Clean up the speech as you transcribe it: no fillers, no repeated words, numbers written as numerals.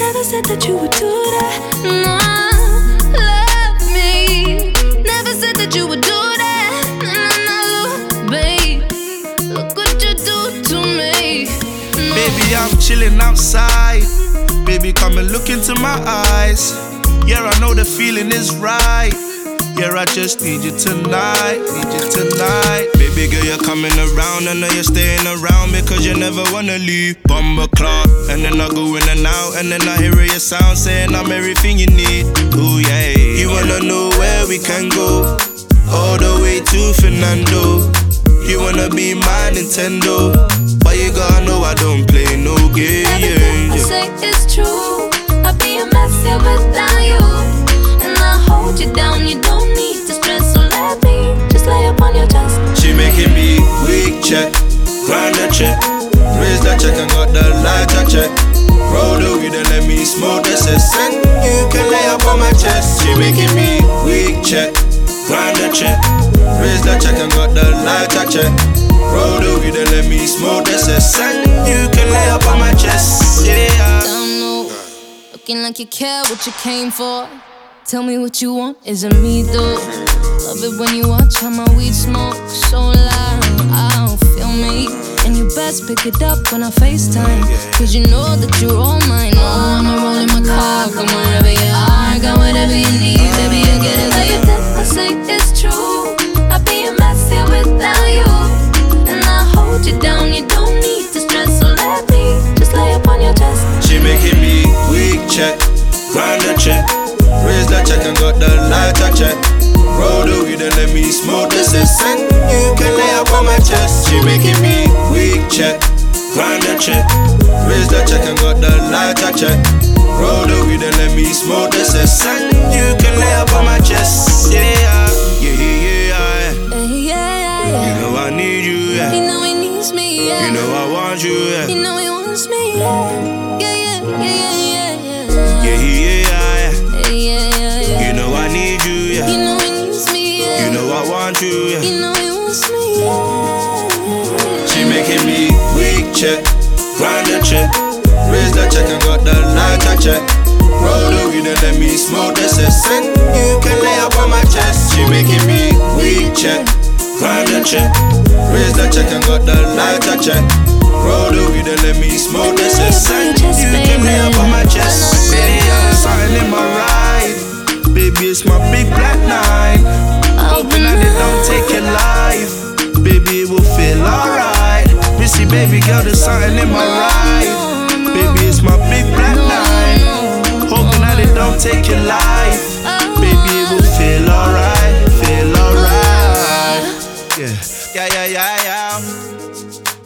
Never said that you would do that. No, love me. Never said that you would do that. No, babe, look what you do to me. No. Baby, I'm chilling outside. Baby, come and look into my eyes. Yeah, I know the feeling is right. Yeah, I just need you tonight, Baby girl, you're coming around, I know you're staying around because you never wanna leave. Bumper clock, and then I go in and out, and then I hear your sound saying I'm everything you need. Ooh yeah, you wanna know where we can go, all the way to Fernando. You wanna be my Nintendo, but you gotta know I don't play no game. Everything I say is true. I'd be a mess here without you, and I hold you down. You don't need to stress, so let me just lay up on your chest. She making me weak check, grind the check, raise the check and got the lighter check. Roll the weed and let me smoke the cess, and you can lay up on my chest. She making me weak check, grind the check, raise the check and got the lighter check. Roll the weed and let me smoke the cess, and you can lay up on my chest. Yeah. Don't know, looking like you care what you came for. Tell me what you want, isn't me though. Love it when you watch how my weed smoke so loud, I don't feel me. And you best pick it up when I FaceTime, cause you know that you're all mine. Oh, I'ma roll in my car, come wherever you are. Got whatever you need, baby, you get it. Everything I say is true. I'd be a mess here without you, and I hold you down. You don't need to stress, so let me just lay up on your chest. She making me weak check, grind the check, raise the check and got the lighter check. Roll the weed and let me smoke the cess, and you can lay up on my chest. She making me weak check, grind the check, raise the check and got the lighter check. Roll the weed and let me smoke the cess, and you can lay up on my chest. Yeah, yeah, yeah, yeah. You know I need you, yeah. You know he needs me, yeah. You know I want you, yeah. You know he wants me, yeah. Yeah, yeah, yeah, yeah, yeah. Yeah, yeah, yeah, yeah, yeah. You know I need you, yeah. You know he needs me, yeah. You know I want you, yeah. You know he wants me, yeah. She making me weak check, grind the check, raise the check and got the lighter check. Roll the weed and let me smoke the cess, and you can lay up on my chest. She making me weak check, grind the check, raise the check and got the lighter check. Roll the weed and let me smoke the cess, and you can lay up on my chest. Yeah, something in my ride, baby, it's my big black night. Hoping that it don't take your life, baby, it will feel alright. Missy, baby girl, there's something in my ride, baby, it's my big black night. Hoping that it don't take your life, baby, it will feel alright, feel alright. Yeah, yeah, yeah, yeah, yeah.